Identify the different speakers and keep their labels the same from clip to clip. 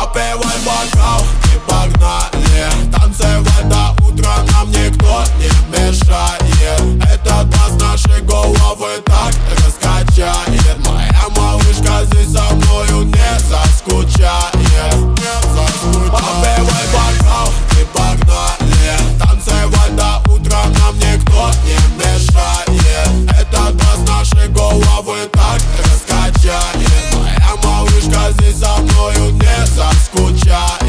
Speaker 1: Допивай бокал и погнали. Танцевать до утра нам никто не мешает. Этот бас наши головы так раскачает. Моя малышка здесь со мною не заскучает. Допивай бокал и погнали. Танцевать до утра нам никто не мешает. Этот бас наши головы так раскачает. Моя малышка здесь со мною не заскучает.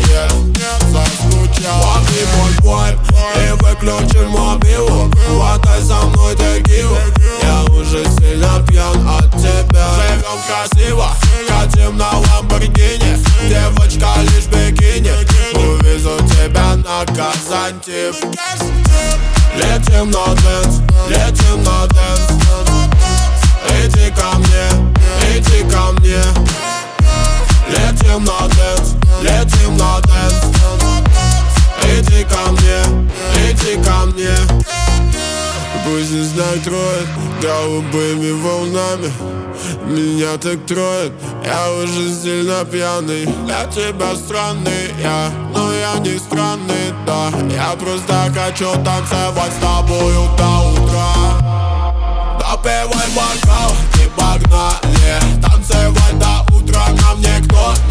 Speaker 1: Лови мой вайб и выключи мобилу. Хватай со мной текилу. Я уже сильно пьян от тебя. Живем красиво, катим на ламборгини. Девочка лишь в бикини. Увезу тебя на Казантив. Летим на дэнс, летим на дэнс. Иди ко мне, иди ко мне. Летим на дэнс, летим на дэнс. Иди ко мне, иди ко мне. Пусть не накроет голубыми волнами. Меня так троит, я уже сильно пьяный. Для тебя странный я, но я не странный, да. Я просто хочу танцевать с тобою до утра. Допивай бокал и погнали. Танцевать до утра нам никто